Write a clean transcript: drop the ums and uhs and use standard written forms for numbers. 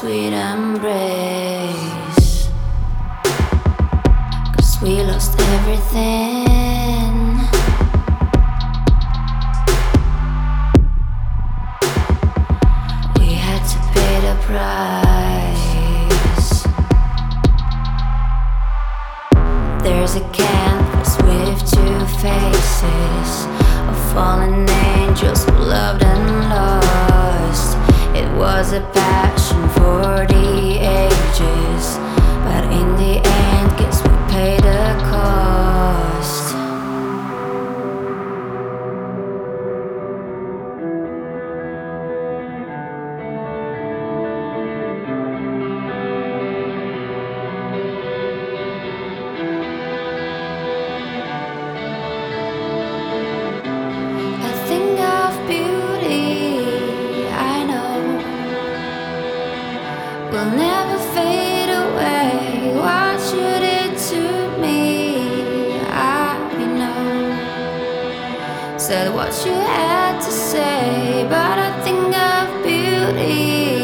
sweet embrace. 'Cause we lost everything. We had to pay the price. There's a canvas with two faces of fallen angels who loved and lost. It was a passion for the ages, but in the end, guess we paid the cost. A thing of beauty, I know, will never fade away. What you did to me, I know. Said what you had to say, but a thing of beauty,